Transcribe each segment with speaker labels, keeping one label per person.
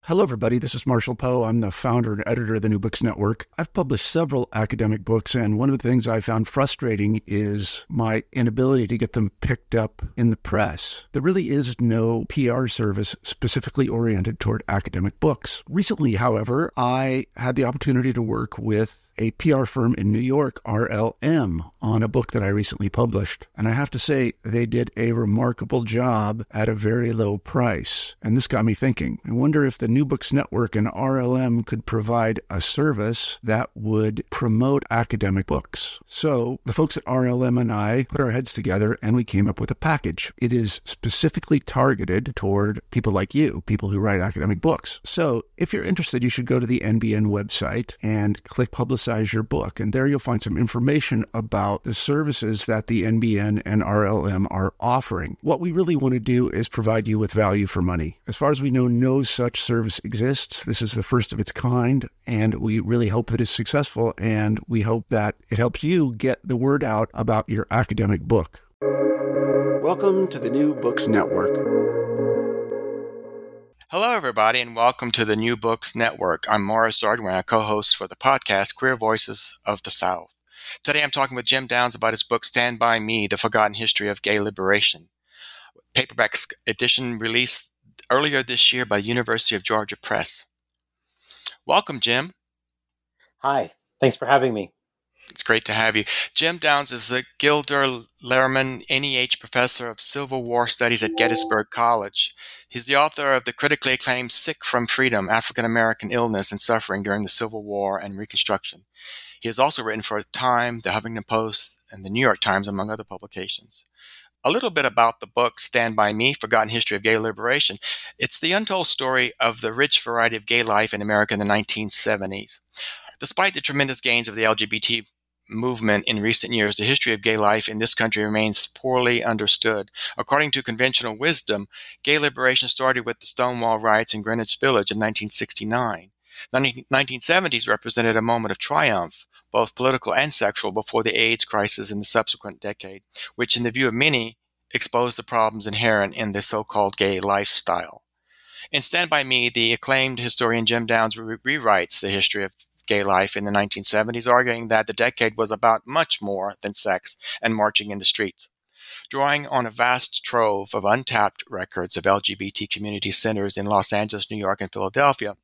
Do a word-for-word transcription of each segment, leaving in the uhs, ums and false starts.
Speaker 1: Hello, everybody. This is Marshall Poe. I'm the founder and editor of the New Books Network. I've published several academic books, and one of the things I found frustrating is my inability to get them picked up in the press. There really is no P R service specifically oriented toward academic books. Recently, however, I had the opportunity to work with a P R firm in New York, R L M, on a book that I recently published. And I have to say, they did a remarkable job at a very low price. And this got me thinking. I wonder if the New Books Network and R L M could provide a service that would promote academic books. So the folks at R L M and I put our heads together and we came up with a package. It is specifically targeted toward people like you, people who write academic books. So if you're interested, you should go to the N B N website and click Publicize your book. And there you'll find some information about the services that the N B N and R L M are offering. What we really want to do is provide you with value for money. As far as we know, no such service exists. This is the first of its kind, and we really hope that it's successful, and we hope that it helps you get the word out about your academic book. Welcome to the New Books Network.
Speaker 2: Hello, everybody, and welcome to the New Books Network. I'm Morris Ardwin, a co-host for the podcast Queer Voices of the South. Today, I'm talking with Jim Downs about his book, Stand By Me, The Forgotten History of Gay Liberation. Paperback edition released earlier this year by University of Georgia Press. Welcome, Jim.
Speaker 3: Hi, thanks for having me.
Speaker 2: It's great to have you. Jim Downs is the Gilder Lehrman N E H Professor of Civil War Studies at Gettysburg College. He's the author of the critically acclaimed Sick from Freedom, African American Illness and Suffering During the Civil War and Reconstruction. He has also written for Time, the Huffington Post, and the New York Times, among other publications. A little bit about the book, Stand By Me, Forgotten History of Gay Liberation. It's the untold story of the rich variety of gay life in America in the nineteen seventies. Despite the tremendous gains of the L G B T movement in recent years, the history of gay life in this country remains poorly understood. According to conventional wisdom, gay liberation started with the Stonewall riots in Greenwich Village in nineteen sixty-nine. The nineteen seventies represented a moment of triumph, both political and sexual, before the AIDS crisis in the subsequent decade, which, in the view of many, exposed the problems inherent in the so-called gay lifestyle. In Stand By Me, the acclaimed historian Jim Downs re- rewrites the history of gay life in the nineteen seventies, arguing that the decade was about much more than sex and marching in the streets. Drawing on a vast trove of untapped records of L G B T community centers in Los Angeles, New York, and Philadelphia,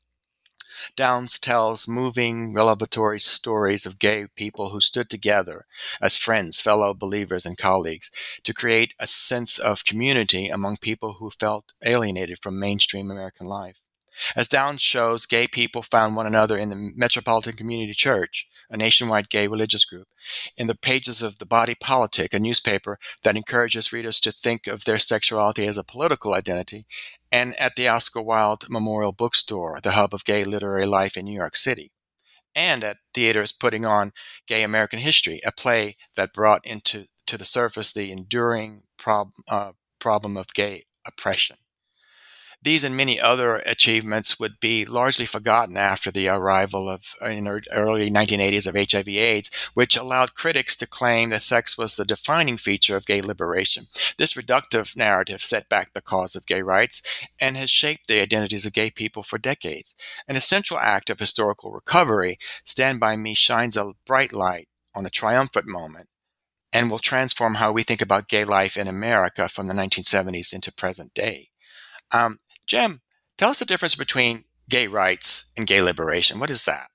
Speaker 2: Downs tells moving, revelatory stories of gay people who stood together as friends, fellow believers, and colleagues to create a sense of community among people who felt alienated from mainstream American life. As Downs shows, gay people found one another in the Metropolitan Community Church, a nationwide gay religious group, in the pages of The Body Politic, a newspaper that encourages readers to think of their sexuality as a political identity, and at the Oscar Wilde Memorial Bookstore, the hub of gay literary life in New York City, and at theaters putting on Gay American History, a play that brought into to the surface the enduring prob- uh, problem of gay oppression. These and many other achievements would be largely forgotten after the arrival of, in the early nineteen eighties, of H I V AIDS, which allowed critics to claim that sex was the defining feature of gay liberation. This reductive narrative set back the cause of gay rights and has shaped the identities of gay people for decades. An essential act of historical recovery, Stand By Me shines a bright light on a triumphant moment and will transform how we think about gay life in America from the nineteen seventies into present day. Um, Jim, tell us the difference between gay rights and gay liberation. What is that?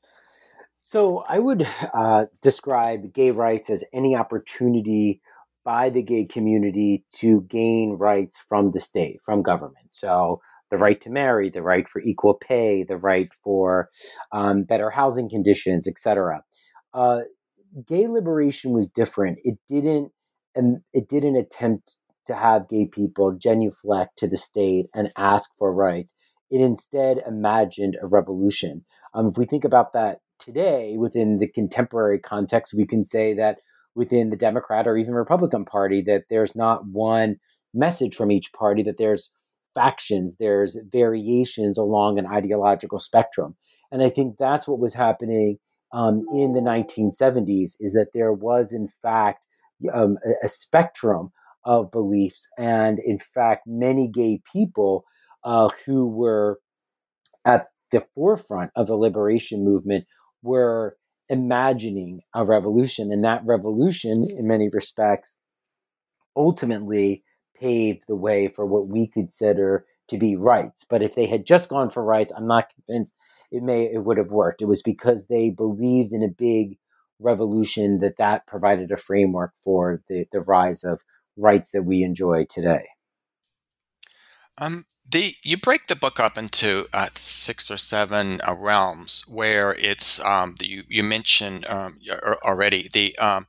Speaker 3: So I would uh, describe gay rights as any opportunity by the gay community to gain rights from the state, from government. So the right to marry, the right for equal pay, the right for um, better housing conditions, et cetera. Uh, gay liberation was different. It didn't, and it didn't attempt to have gay people genuflect to the state and ask for rights. It instead imagined a revolution. Um, if we think about that today within the contemporary context, we can say that within the Democrat or even Republican Party, that there's not one message from each party, that there's factions, there's variations along an ideological spectrum. And I think that's what was happening um, in the nineteen seventies, is that there was, in fact, um, a, a spectrum of beliefs. And in fact, many gay people uh, who were at the forefront of the liberation movement were imagining a revolution. And that revolution, in many respects, ultimately paved the way for what we consider to be rights. But if they had just gone for rights, I'm not convinced it may it would have worked. It was because they believed in a big revolution that that provided a framework for the, the rise of rights that we enjoy today.
Speaker 2: Um, the you break the book up into uh, six or seven uh, realms where it's um, the, you you mentioned um, already the um,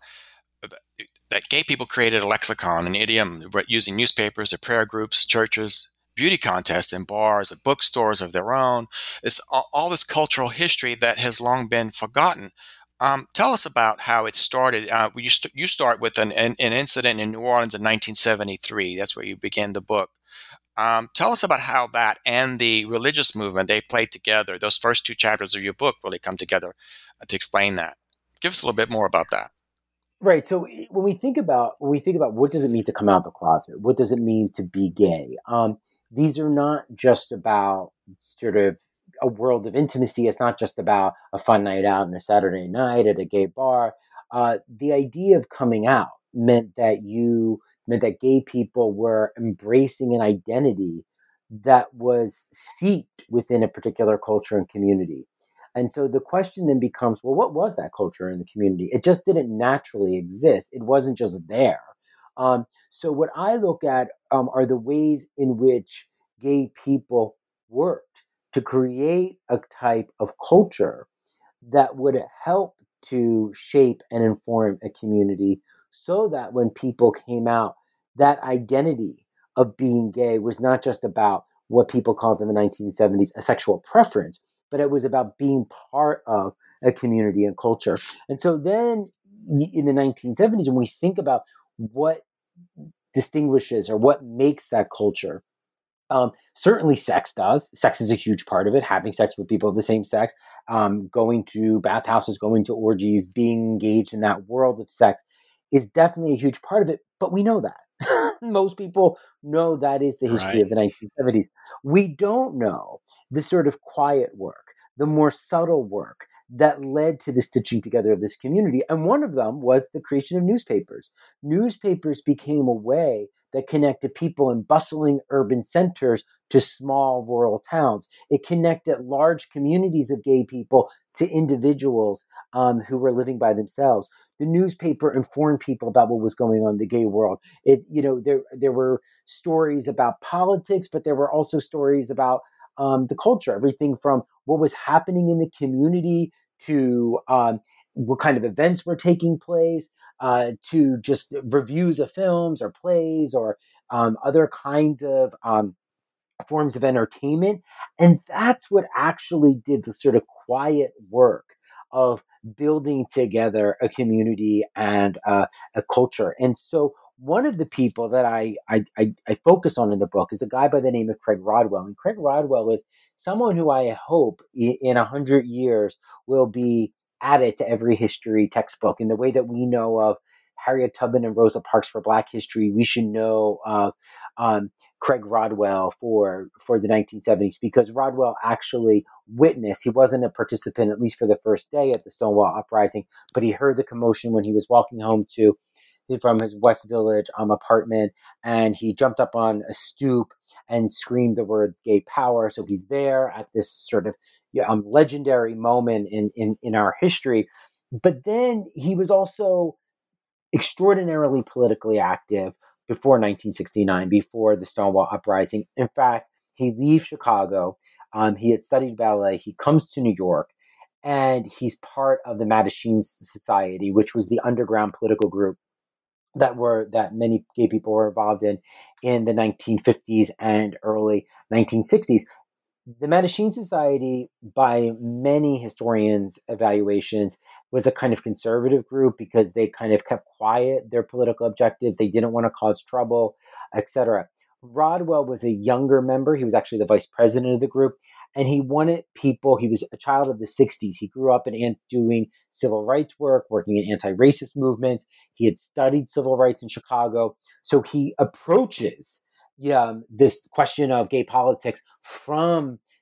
Speaker 2: that gay people created a lexicon, an idiom, using newspapers, their prayer groups, churches, beauty contests, and bars, and bookstores of their own. It's all, all this cultural history that has long been forgotten. Um, tell us about how it started. Uh, you, st- you start with an, an, an incident in New Orleans in nineteen seventy-three. That's where you begin the book. Um, tell us about how that and the religious movement, they played together. Those first two chapters of your book really come together uh, to explain that. Give us a little bit more about that.
Speaker 3: Right. So when we think about when we think about what does it mean to come out of the closet, what does it mean to be gay? Um, these are not just about sort of a world of intimacy. It's not just about a fun night out on a Saturday night at a gay bar. Uh, the idea of coming out meant that you meant that gay people were embracing an identity that was seeped within a particular culture and community. And so the question then becomes, well, what was that culture in the community? It just didn't naturally exist. It wasn't just there. Um, so what I look at um, are the ways in which gay people worked to create a type of culture that would help to shape and inform a community so that when people came out, that identity of being gay was not just about what people called in the nineteen seventies a sexual preference, but it was about being part of a community and culture. And so then in the nineteen seventies, when we think about what distinguishes or what makes that culture, um, certainly sex does. Sex is a huge part of it. Having sex with people of the same sex, um, going to bathhouses, going to orgies, being engaged in that world of sex is definitely a huge part of it. But we know that. Most people know that is the history
Speaker 2: Right.
Speaker 3: of the nineteen seventies. We don't know the sort of quiet work, the more subtle work that led to the stitching together of this community. And one of them was the creation of newspapers. Newspapers became a way that connected people in bustling urban centers to small rural towns. It connected large communities of gay people to individuals um, who were living by themselves. The newspaper informed people about what was going on in the gay world. It, you know, there there were stories about politics, but there were also stories about um, the culture, everything from what was happening in the community to um, what kind of events were taking place, uh, to just reviews of films or plays or um, other kinds of um, forms of entertainment. And that's what actually did the sort of quiet work of building together a community and uh, a culture. And so one of the people that I, I, I, I focus on in the book is a guy by the name of Craig Rodwell. And Craig Rodwell is someone who I hope in a hundred years will be added to every history textbook in the way that we know of Harriet Tubman and Rosa Parks for Black history. We should know of um, Craig Rodwell for for the nineteen seventies, because Rodwell actually witnessed, he wasn't a participant, at least for the first day at the Stonewall Uprising, but he heard the commotion when he was walking home to from his West Village um, apartment, and he jumped up on a stoop and screamed the words "gay power." So he's there at this sort of um, legendary moment in, in, in our history. But then he was also extraordinarily politically active before nineteen sixty-nine, before the Stonewall Uprising. In fact, he leaves Chicago. Um, he had studied ballet. He comes to New York, and he's part of the Mattachine Society, which was the underground political group that were that many gay people were involved in in the nineteen fifties and early nineteen sixties. The Mattachine Society, by many historians' evaluations, was a kind of conservative group because they kind of kept quiet their political objectives. They didn't want to cause trouble, et cetera. Rodwell was a younger member. He was actually the vice president of the group. And he wanted people, he was a child of the sixties. He grew up in doing civil rights work, working in anti-racist movements. He had studied civil rights in Chicago. So he approaches yeah, this question of gay politics from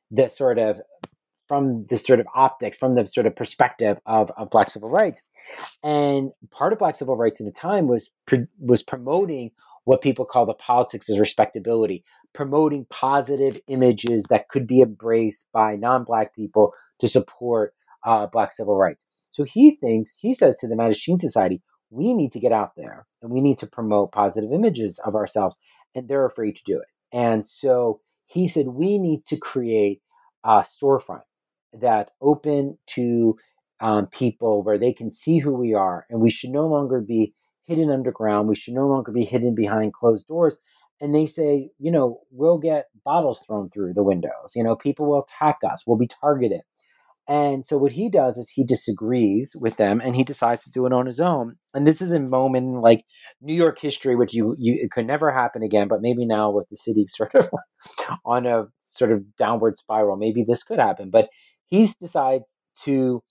Speaker 3: the sort of from the sort of optics, from the sort of perspective of, of Black civil rights. And part of Black civil rights at the time was was promoting what people call the politics of respectability, promoting positive images that could be embraced by non-Black people to support uh, Black civil rights. So he thinks, he says to the Mattachine Society, we need to get out there and we need to promote positive images of ourselves, and they're afraid to do it. And so he said, we need to create a storefront that's open to um, people where they can see who we are, and we should no longer be hidden underground. We should no longer be hidden behind closed doors. And they say, you know, we'll get bottles thrown through the windows. You know, people will attack us. We'll be targeted. And so what he does is he disagrees with them and he decides to do it on his own. And this is a moment in like New York history, which you, you it could never happen again, but maybe now with the city sort of on a sort of downward spiral, maybe this could happen. But he decides to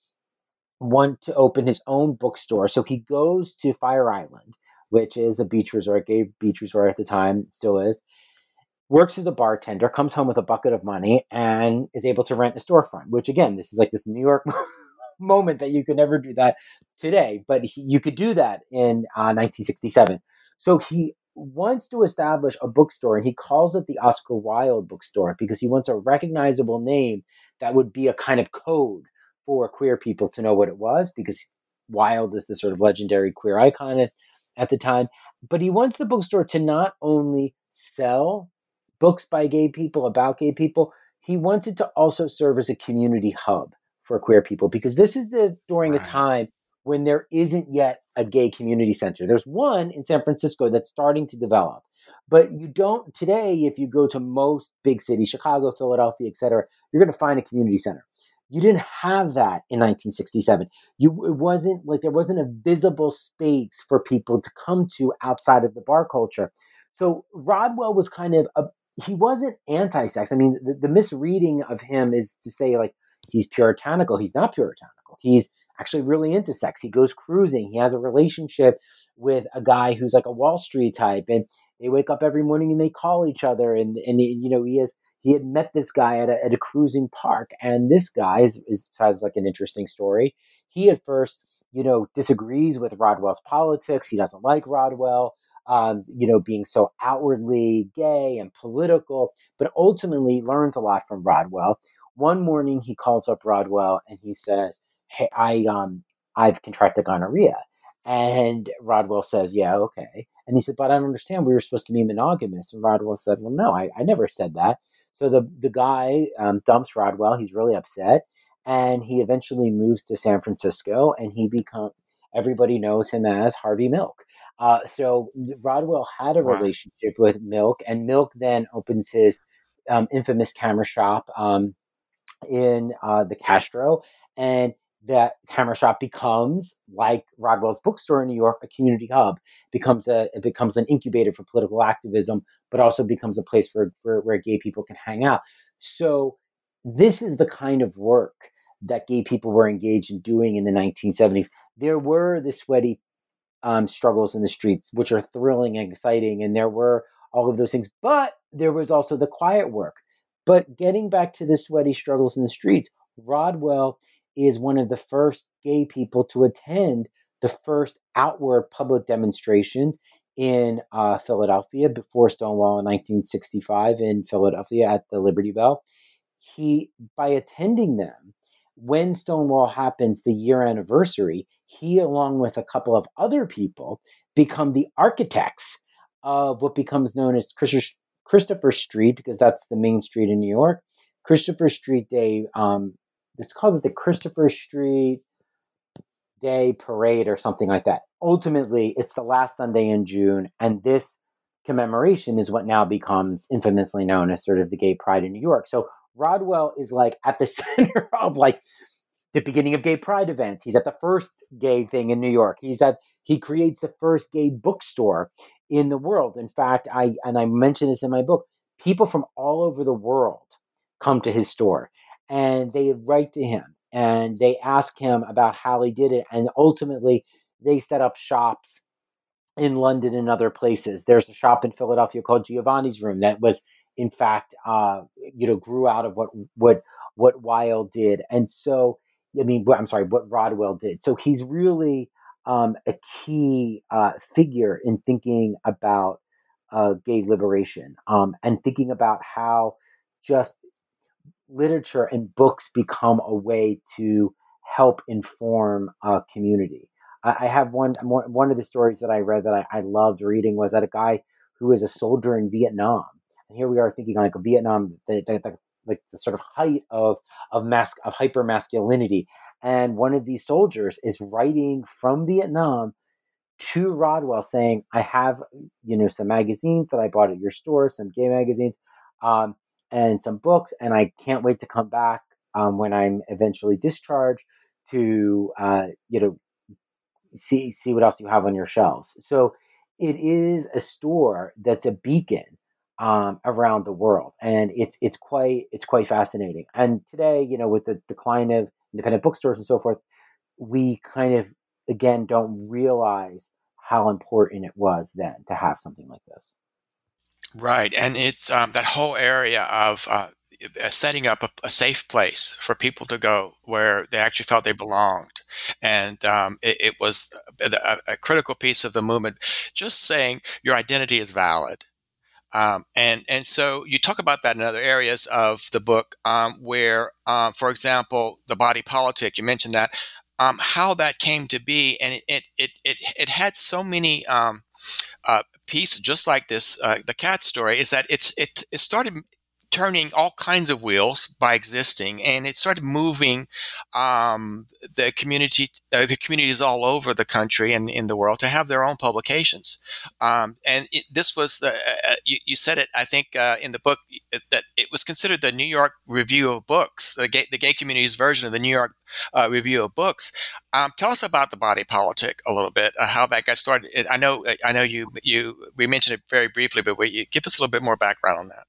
Speaker 3: want to open his own bookstore. So he goes to Fire Island, which is a beach resort, gay beach resort at the time, still is, works as a bartender, comes home with a bucket of money, and is able to rent a storefront, which again, this is like this New York moment that you could never do that today, but he, you could do that in uh, nineteen sixty-seven. So he wants to establish a bookstore, and he calls it the Oscar Wilde bookstore because he wants a recognizable name that would be a kind of code for queer people to know what it was, because Wilde is the sort of legendary queer icon at, at the time. But he wants the bookstore to not only sell books by gay people, about gay people, he wants it to also serve as a community hub for queer people, because this is the during right. a time when there isn't yet a gay community center. There's one in San Francisco that's starting to develop. But you don't, today, if you go to most big cities, Chicago, Philadelphia, et cetera, you're going to find a community center. You didn't have that in nineteen sixty-seven. You, it wasn't like there wasn't a visible space for people to come to outside of the bar culture. So Rodwell was kind of, a, he wasn't anti-sex. I mean, the, the misreading of him is to say like he's puritanical. He's not puritanical. He's actually really into sex. He goes cruising. He has a relationship with a guy who's like a Wall Street type, and they wake up every morning and they call each other. And, and you know, he has, he had met this guy at a, at a cruising park. And this guy is, is, has like an interesting story. He at first, you know, disagrees with Rodwell's politics. He doesn't like Rodwell, um, you know, being so outwardly gay and political, but ultimately learns a lot from Rodwell. One morning he calls up Rodwell and he says, hey, I, um, I've contracted gonorrhea. And Rodwell says, yeah, okay. And he said, but I don't understand. We were supposed to be monogamous. And Rodwell said, well, no, I, I never said that. So the, the guy um, dumps Rodwell. He's really upset. And he eventually moves to San Francisco, and he becomes, everybody knows him as Harvey Milk. Uh, so Rodwell had a wow. relationship with Milk, and Milk then opens his um, infamous camera shop um, in uh, the Castro. And that camera shop becomes, like Rodwell's bookstore in New York, a community hub. Becomes a it becomes an incubator for political activism, but also becomes a place for, for where gay people can hang out. So this is the kind of work that gay people were engaged in doing in the nineteen seventies. There were the sweaty um, struggles in the streets, which are thrilling and exciting, and there were all of those things. But there was also the quiet work. But getting back to the sweaty struggles in the streets, Rodwell is one of the first gay people to attend the first outward public demonstrations in uh, Philadelphia before Stonewall in nineteen sixty-five in Philadelphia at the Liberty Bell. He, by attending them, when Stonewall happens, the year anniversary, he, along with a couple of other people, become the architects of what becomes known as Christopher Street, because that's the main street in New York. Christopher Street Day, um, it's called the Christopher Street Day Parade or something like that. Ultimately, it's the last Sunday in June, and this commemoration is what now becomes infamously known as sort of the Gay Pride in New York. So Rodwell is like at the center of like the beginning of gay pride events. He's at the first gay thing in New York. He's at, he creates the first gay bookstore in the world. In fact, I, and I mentioned this in my book, people from all over the world come to his store and they write to him and they ask him about how he did it. And ultimately they set up shops in London and other places. There's a shop in Philadelphia called Giovanni's Room that was in fact, uh, you know, grew out of what what what Weil did. And so, I mean, I'm sorry, what Rodwell did. So he's really um, a key uh, figure in thinking about uh, gay liberation um, and thinking about how just literature and books become a way to help inform a community. I, I have one, one of the stories that I read that I, I loved reading was that a guy who was a soldier in Vietnam. And here we are thinking like a Vietnam, the, the, the, like the sort of height of of mask of hyper masculinity. And one of these soldiers is writing from Vietnam to Rodwell saying, I have, you know, some magazines that I bought at your store, some gay magazines, um, and some books, and I can't wait to come back um, when I'm eventually discharged to, uh, you know, see see what else you have on your shelves. So it is a store that's a beacon um, around the world, and it's it's quite it's quite fascinating. And today, you know, with the decline of independent bookstores and so forth, we kind of again don't realize how important it was then to have something like this.
Speaker 2: Right, and it's um, that whole area of uh, uh, setting up a, a safe place for people to go where they actually felt they belonged, and um, it, it was a, a critical piece of the movement. Just saying your identity is valid. Um, and and so you talk about that in other areas of the book, um, where, um, for example, the body politic. You mentioned that, um, how that came to be, and it it it it, it had so many um, uh, pieces, just like this. Uh, the cat story is that it's it it started turning all kinds of wheels by existing, and it started moving um, the community, uh, the communities all over the country and in the world to have their own publications. Um, and it, this was the uh, you, you said it, I think, uh, in the book that it was considered the New York Review of Books, the gay, the gay community's version of the New York uh, Review of Books. Um, tell us about the body politic a little bit, uh, how that got started. I know, I know you you we mentioned it very briefly, but will you give us a little bit more background on that?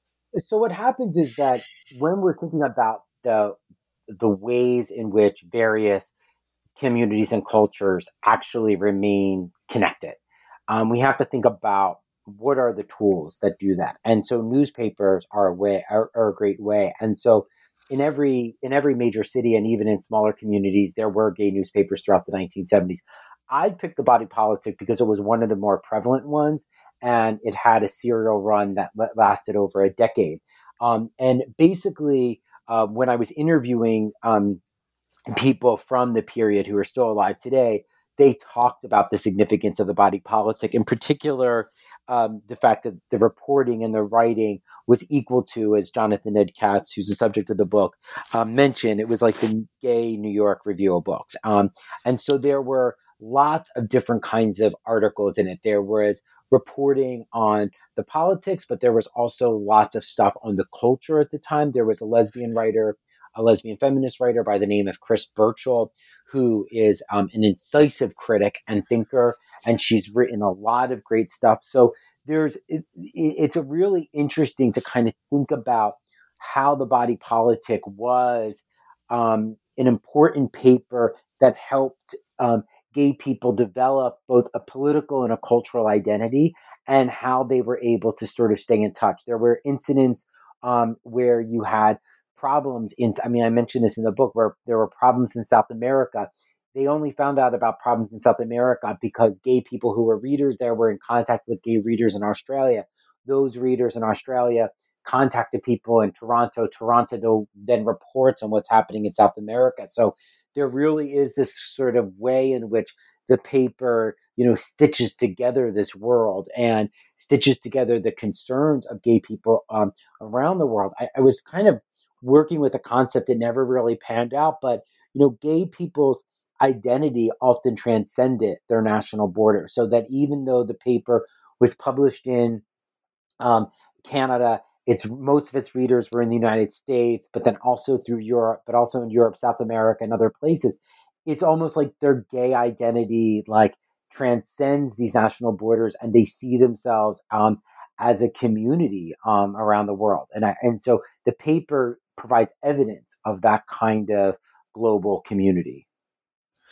Speaker 3: So what happens is that when we're thinking about the the ways in which various communities and cultures actually remain connected, um, we have to think about what are the tools that do that. And so newspapers are a way are, are a great way. And so in every in every major city and even in smaller communities, there were gay newspapers throughout the nineteen seventies. I picked the body politic because it was one of the more prevalent ones, and it had a serial run that lasted over a decade. Um, and basically, uh, when I was interviewing um, people from the period who are still alive today, they talked about the significance of the body politic, in particular, um, the fact that the reporting and the writing was equal to, as Jonathan Ed Katz, who's the subject of the book, um, mentioned, it was like the gay New York Review of Books. Um, and so there were lots of different kinds of articles in it. There was reporting on the politics, but there was also lots of stuff on the culture at the time. There was a lesbian writer, a lesbian feminist writer by the name of Chris Burchill, who is um, an incisive critic and thinker, and she's written a lot of great stuff. So there's it, it's a really interesting to kind of think about how the body politic was um, an important paper that helped um, gay people develop both a political and a cultural identity, and how they were able to sort of stay in touch. There were incidents um, where you had problems in, I mean, I mentioned this in the book, where there were problems in South America. They only found out about problems in South America because gay people who were readers there were in contact with gay readers in Australia. Those readers in Australia contacted people in Toronto. Toronto then reports on what's happening in South America. So there really is this sort of way in which the paper, you know, stitches together this world and stitches together the concerns of gay people um, around the world. I, I was kind of working with a concept that never really panned out, but, you know, gay people's identity often transcended their national border, so that even though the paper was published in um, Canada, its most of its readers were in the United States, but then also through Europe, but also in Europe, South America, and other places. It's almost like their gay identity like transcends these national borders, and they see themselves um, as a community um, around the world. And I, and so the paper provides evidence of that kind of global community.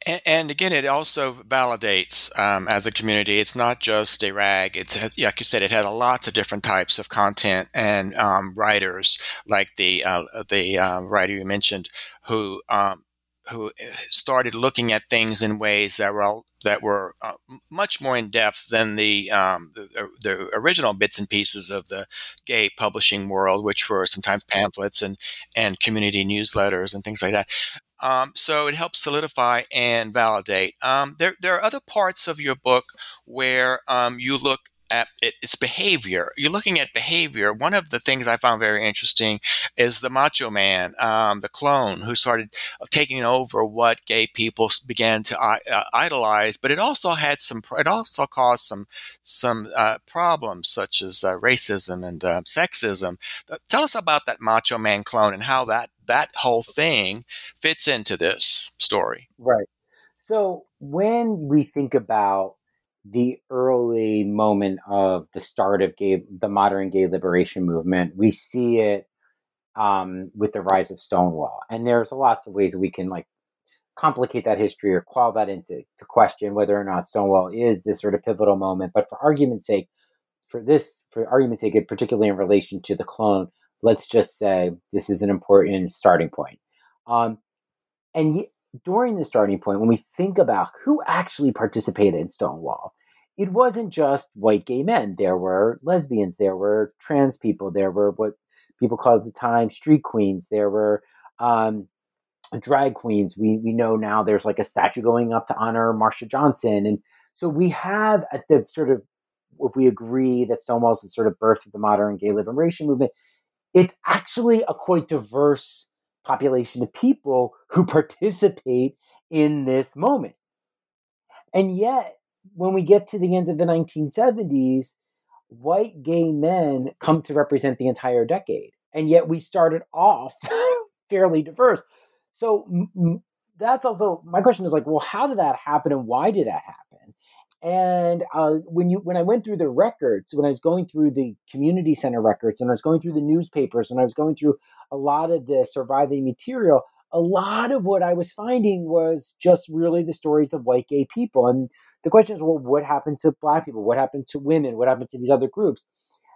Speaker 2: And, and again, it also validates um, as a community. It's not just a rag. It's like you said, it had a lots of different types of content and um, writers, like the uh, the uh, writer you mentioned, who um, who started looking at things in ways that were that were uh, much more in depth than the, um, the the original bits and pieces of the gay publishing world, which were sometimes pamphlets and and community newsletters and things like that. Um, so it helps solidify and validate. Um, there, there are other parts of your book where um, you look at it, its behavior. You're looking at behavior. One of the things I found very interesting is the Macho Man, um, the clone, who started taking over what gay people began to uh, idolize. But it also had some. It also caused some some uh, problems such as uh, racism and uh, sexism. Uh, tell us about that Macho Man clone and how that that whole thing fits into this story.
Speaker 3: Right. So when we think about the early moment of the start of gay, the modern gay liberation movement, we see it um, with the rise of Stonewall. And there's lots of ways we can like complicate that history or call that into to question whether or not Stonewall is this sort of pivotal moment. But for argument's sake, for this, for argument's sake, particularly in relation to the clone, let's just say this is an important starting point. Um, and y- during the starting point, when we think about who actually participated in Stonewall, it wasn't just white gay men. There were lesbians, there were trans people, there were what people called at the time street queens, there were um, drag queens. We we know now there's like a statue going up to honor Marsha Johnson. And so we have at the sort of, if we agree that Stonewall's the sort of birth of the modern gay liberation movement, it's actually a quite diverse population of people who participate in this moment. And yet, when we get to the end of the nineteen seventies, white gay men come to represent the entire decade. And yet we started off fairly diverse. So m- that's also my question is like, well, how did that happen and why did that happen? And uh, when you when I went through the records, when I was going through the community center records, and I was going through the newspapers, and I was going through a lot of the surviving material, a lot of what I was finding was just really the stories of white gay people. And the question is, well, what happened to Black people? What happened to women? What happened to these other groups?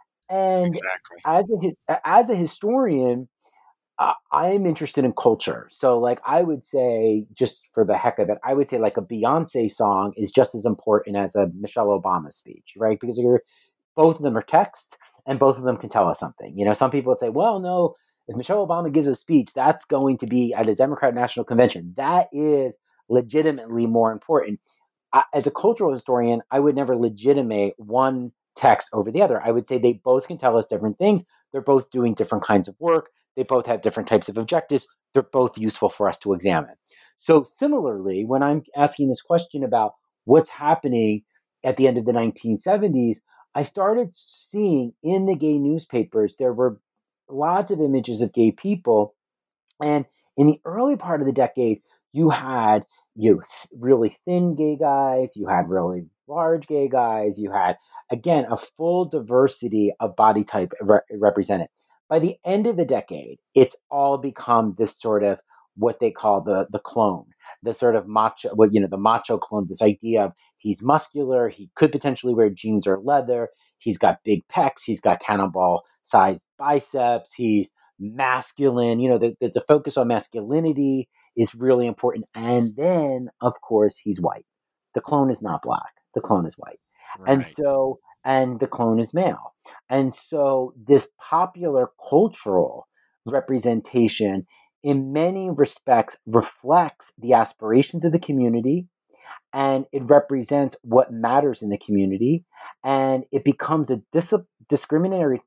Speaker 3: And
Speaker 2: Exactly.
Speaker 3: as a as a historian, uh, I am interested in culture. So, like, I would say, just for the heck of it, I would say like a Beyonce song is just as important as a Michelle Obama speech, right? Because you're both of them are text, and both of them can tell us something. You know, some people would say, well, no, if Michelle Obama gives a speech, that's going to be at a Democratic National Convention. That is legitimately more important. I, as a cultural historian, I would never legitimate one text over the other. I would say they both can tell us different things. They're both doing different kinds of work. They both have different types of objectives. They're both useful for us to examine. So similarly, when I'm asking this question about what's happening at the end of the nineteen seventies, I started seeing in the gay newspapers, there were lots of images of gay people. And in the early part of the decade, you had you know, really thin gay guys, you had really large gay guys, you had, again, a full diversity of body type re- represented. By the end of the decade, it's all become this sort of what they call the the clone, the sort of macho, well, you know, the macho clone, this idea of he's muscular, he could potentially wear jeans or leather, he's got big pecs, he's got cannonball sized biceps, he's masculine, you know, the, the, the focus on masculinity is really important. And then, of course, he's white. The clone is not Black. The clone is white. And
Speaker 2: Right.
Speaker 3: so, and the clone is male. And so this popular cultural representation in many respects reflects the aspirations of the community, and it represents what matters in the community, and it becomes a dis- discriminatory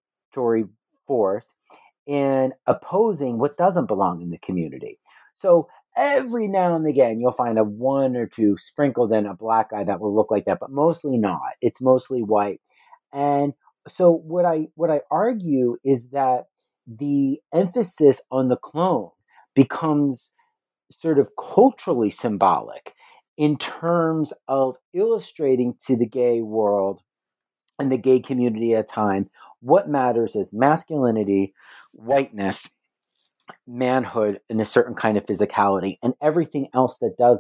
Speaker 3: force in opposing what doesn't belong in the community. So every now and again, you'll find a one or two sprinkled in a Black guy that will look like that, but mostly not. It's mostly white. And so what I what I argue is that the emphasis on the clone becomes sort of culturally symbolic in terms of illustrating to the gay world and the gay community at a time what matters is masculinity, whiteness, manhood, and a certain kind of physicality, and everything else that doesn't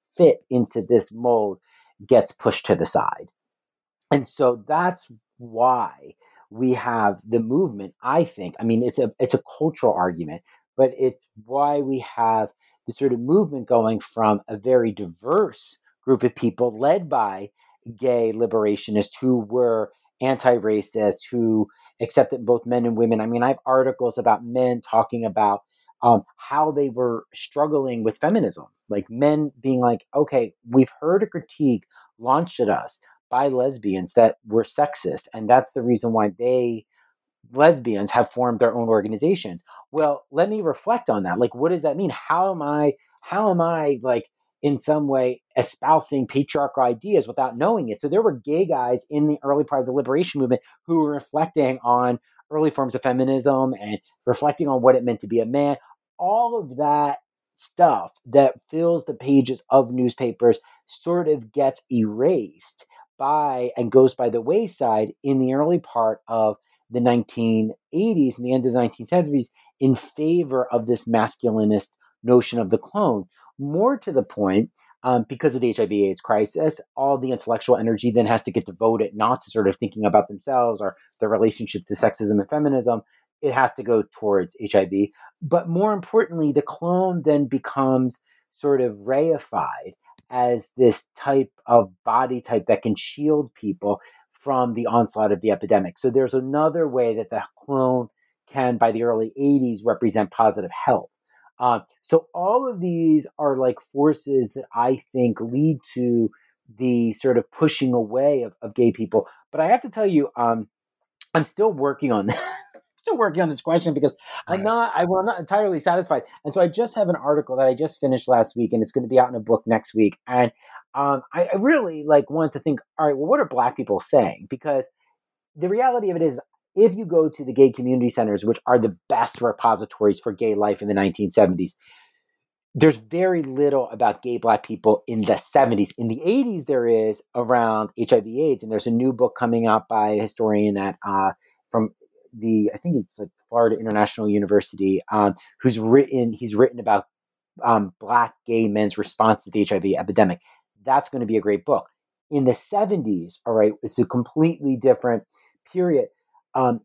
Speaker 3: fit into this mold gets pushed to the side. And so that's why we have the movement, I think. I mean, it's a it's a cultural argument, but it's why we have the sort of movement going from a very diverse group of people led by gay liberationists who were anti-racist, who accepted both men and women. I mean, I have articles about men talking about um, how they were struggling with feminism, like men being like, okay, we've heard a critique launched at us by lesbians that were sexist, and that's the reason why they lesbians have formed their own organizations. Well, let me reflect on that. Like, what does that mean? How am I how am I like in some way espousing patriarchal ideas without knowing it? So there were gay guys in the early part of the liberation movement who were reflecting on early forms of feminism and reflecting on what it meant to be a man. All of that stuff that fills the pages of newspapers sort of gets erased by and goes by the wayside in the early part of the nineteen eighties and the end of the nineteen seventies in favor of this masculinist notion of the clone. More to the point, um, because of the H I V AIDS crisis, all the intellectual energy then has to get devoted not to sort of thinking about themselves or their relationship to sexism and feminism. It has to go towards H I V. But more importantly, the clone then becomes sort of reified as this type of body type that can shield people from the onslaught of the epidemic. So there's another way that the clone can, by the early eighties, represent positive health. Uh, so all of these are like forces that I think lead to the sort of pushing away of, of gay people. But I have to tell you, um, I'm still working on that. Still working on this question because I'm
Speaker 2: Right.
Speaker 3: not, I, well, I'm not entirely satisfied. And so I just have an article that I just finished last week, and it's going to be out in a book next week. And um, I, I really like wanted to think, all right, well, what are Black people saying? Because the reality of it is, if you go to the gay community centers, which are the best repositories for gay life in the nineteen seventies, there's very little about gay Black people in the seventies. In the eighties, there is around H I V AIDS, and there's a new book coming out by a historian at uh, from the I think it's like Florida International University, um, who's written he's written about um, Black gay men's response to the H I V epidemic. That's going to be a great book. In the seventies, all right, it's a completely different period. Um,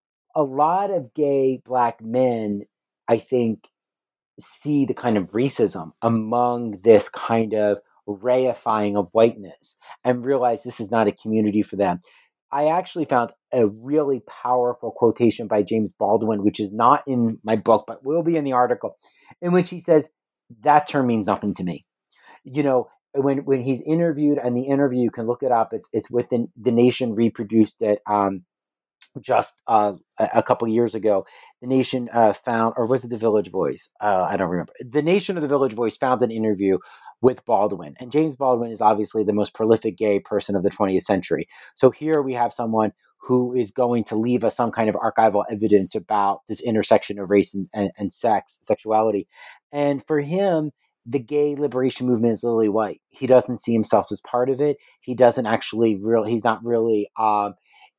Speaker 3: a lot of gay Black men, I think, see the kind of racism among this kind of reifying of whiteness and realize this is not a community for them. I actually found a really powerful quotation by James Baldwin, which is not in my book, but will be in the article, in which he says, that term means nothing to me. You know, when when he's interviewed, and the interview, you can look it up, it's it's within The Nation reproduced it um, just uh, a, a couple years ago. The Nation uh, found, or was it the Village Voice? Uh, I don't remember. The Nation or the Village Voice found an interview with Baldwin. And James Baldwin is obviously the most prolific gay person of the twentieth century. So here we have someone who is going to leave us some kind of archival evidence about this intersection of race and, and, and sex, sexuality. And for him, the gay liberation movement is lily white. He doesn't see himself as part of it. He doesn't actually real. He's not really. Um,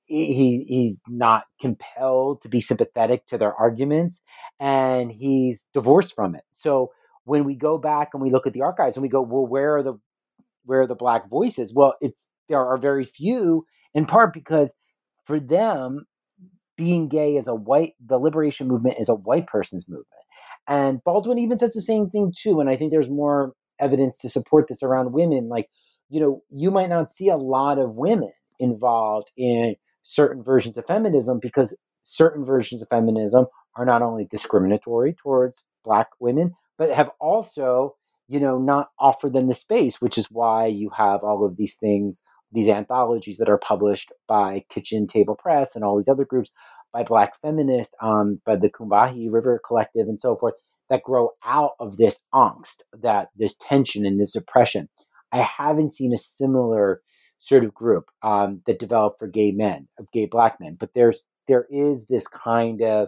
Speaker 3: he he's not compelled to be sympathetic to their arguments, and he's divorced from it. So when we go back and we look at the archives and we go, well, where are the where are the Black voices? Well, it's there are very few, in part because for them, being gay is a white. The liberation movement is a white person's movement. And Baldwin even says the same thing too. And I think there's more evidence to support this around women. Like, you know, you might not see a lot of women involved in certain versions of feminism because certain versions of feminism are not only discriminatory towards Black women, but have also, you know, not offered them the space, which is why you have all of these things, these anthologies that are published by Kitchen Table Press and all these other groups, by Black feminists, um, by the Combahee River Collective and so forth, that grow out of this angst, that this tension and this oppression. I haven't seen a similar sort of group um, that developed for gay men, of gay Black men, but there's there is this kind of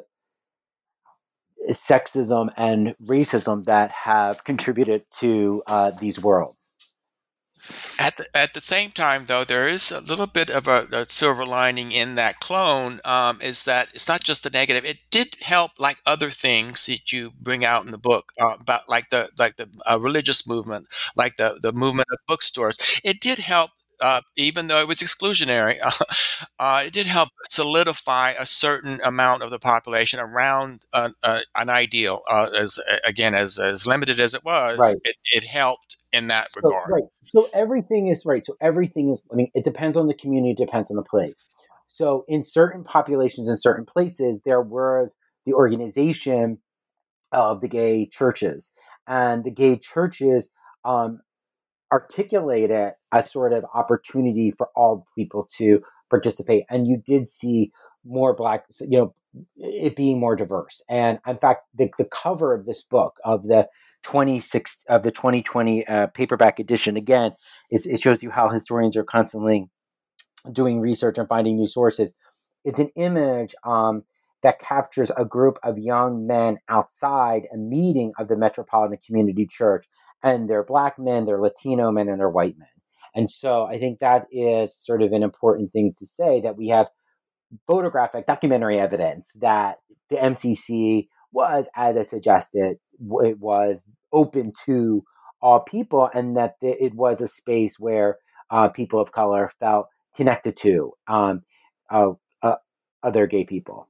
Speaker 3: sexism and racism that have contributed to uh, these worlds.
Speaker 2: At the, at the same time, though, there is a little bit of a, a silver lining in that clone, um, is that it's not just the negative. It did help, like other things that you bring out in the book, uh, about like the like the uh, religious movement, like the the movement of bookstores. It did help. Uh, even though it was exclusionary, uh, it did help solidify a certain amount of the population around an, uh, an ideal. Uh, as again, as as limited as it was,
Speaker 3: Right.
Speaker 2: it, it helped in that
Speaker 3: So
Speaker 2: regard.
Speaker 3: right. So everything is right. So everything is. I mean, it depends on the community. It depends on the place. So in certain populations, in certain places, there was the organization of the gay churches, and the gay churches um, articulate it as sort of opportunity for all people to participate. And you did see more black, you know, it being more diverse. And in fact, the, the cover of this book of the twenty-six of the twenty twenty uh, paperback edition, again, it, it shows you how historians are constantly doing research and finding new sources. It's an image um, that captures a group of young men outside a meeting of the Metropolitan Community Church. And they're black men, they're Latino men, and they're white men. And so I think that is sort of an important thing to say, that we have photographic documentary evidence that the M C C was, as I suggested, it was open to all people, and that it was a space where uh, people of color felt connected to um, uh, uh, other gay people.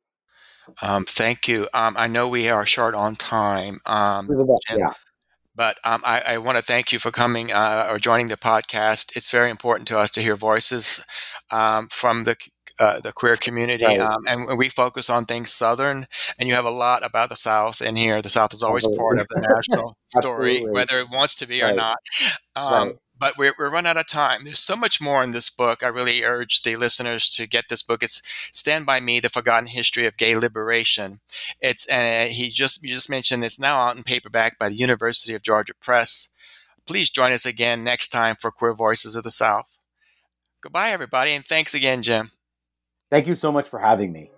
Speaker 2: Um, thank you. Um, I know we are short on time, um, Jim,
Speaker 3: Yeah.
Speaker 2: but um, I, I want to thank you for coming uh, or joining the podcast. It's very important to us to hear voices um, from the uh, the queer community,
Speaker 3: Right.
Speaker 2: um, and we focus on things Southern. And you have a lot about the South in here. The South is always part
Speaker 3: Absolutely.
Speaker 2: of the national story,
Speaker 3: Absolutely.
Speaker 2: whether it wants to be or
Speaker 3: Right.
Speaker 2: not.
Speaker 3: Right.
Speaker 2: Um, but we're, we're run out of time. There's so much more in this book. I really urge the listeners to get this book. It's Stand By Me: The Forgotten History of Gay Liberation. It's uh, he just you just mentioned it's now out in paperback by the University of Georgia Press. Please join us again next time for Queer Voices of the South. Goodbye, everybody, and thanks again, Jim.
Speaker 3: Thank you so much for having me.